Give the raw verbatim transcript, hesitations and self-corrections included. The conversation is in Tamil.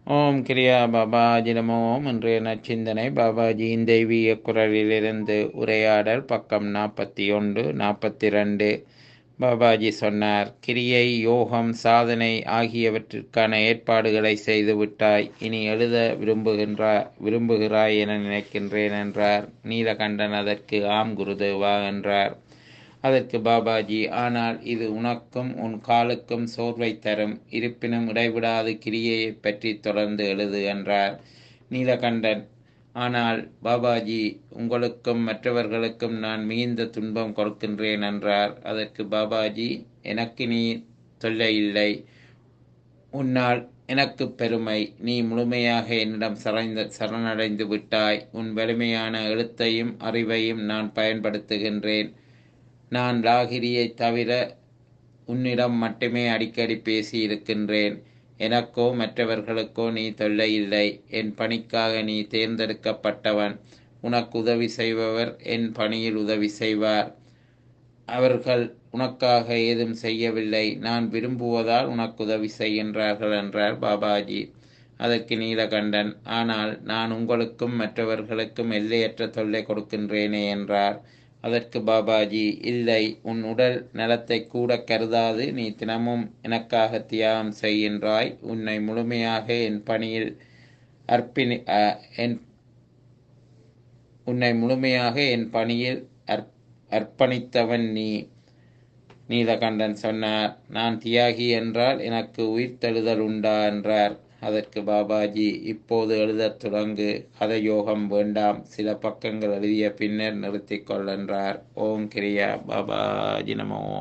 ஓம் கிரியா பாபாஜி நமோ ஓம். இன்றைய நச்சிந்தனை பாபாஜியின் தெய்வீக குரலிலிருந்து உரையாடல் பக்கம் நாற்பத்தி ஒன்று நாற்பத்தி ரெண்டு. பாபாஜி சொன்னார்: கிரியை, யோகம், சாதனை ஆகியவற்றிற்கான ஏற்பாடுகளை செய்து விட்டாய். இனி எழுத விரும்புகின்றா விரும்புகிறாய் என நினைக்கின்றேன் என்றார். நீலகண்டன் அதற்கு ஆம் குருதேவா என்றார். அதற்கு பாபாஜி: ஆனால் இது உனக்கும் உன் காலுக்கும் சோர்வை தரும். இருப்பினும் இடைவிடாது கிரியையை பற்றி தொடர்ந்து எழுது என்றார். நீலகண்டன்: ஆனால் பாபாஜி, உங்களுக்கும் மற்றவர்களுக்கும் நான் மிகுந்த துன்பம் கொடுக்கின்றேன் என்றார். அதற்கு பாபாஜி: எனக்கு நீ தொல்லை இல்லை. உன்னால் எனக்கு பெருமை. நீ முழுமையாக என்னிடம் சரைந்த சரணடைந்து விட்டாய். உன் வலிமையான எழுத்தையும் அறிவையும் நான் பயன்படுத்துகின்றேன். நான் லாகிரியை தவிர உன்னிடம் மட்டுமே அடிக்கடி பேசி இருக்கின்றேன். எனக்கோ மற்றவர்களுக்கோ நீ தொல்லை இல்லை. என் பணிக்காக நீ தேர்ந்தெடுக்கப்பட்டவன். உனக்கு உதவி செய்பவர் என் பணியில் உதவி செய்வார். அவர்கள் உனக்காக ஏதும் செய்யவில்லை. நான் விரும்புவதால் உனக்கு உதவி செய்கின்றார்கள் என்றார் பாபாஜி. அதற்கு நீலகண்டன்: ஆனால் நான் உங்களுக்கும் மற்றவர்களுக்கும் எல்லையற்ற தொல்லை கொடுக்கின்றேனே என்றார். அதற்கு பாபாஜி: இல்லை, உன் உடல் நலத்தை கூட கருதாது நீ தினமும் எனக்காக தியாகம் செய்கின்றாய். உன்னை முழுமையாக என் பணியில் அர்ப்பணி என் உன்னை முழுமையாக என் பணியில் அர்ப் அர்ப்பணித்தவன் நீ. நீலகண்டன் சொன்னார்: நான் தியாகி என்றால் எனக்கு உயிர்த்தெழுதல் உண்டா என்றார். அதற்கு பாபாஜி: இப்போது எழுதத் தொடங்கு. கதையோகம் வேண்டாம். சில பக்கங்கள் எழுதிய பின்னர் நிறுத்திக்கொள் என்றார். ஓம் கிரியா பாபாஜி நமோ.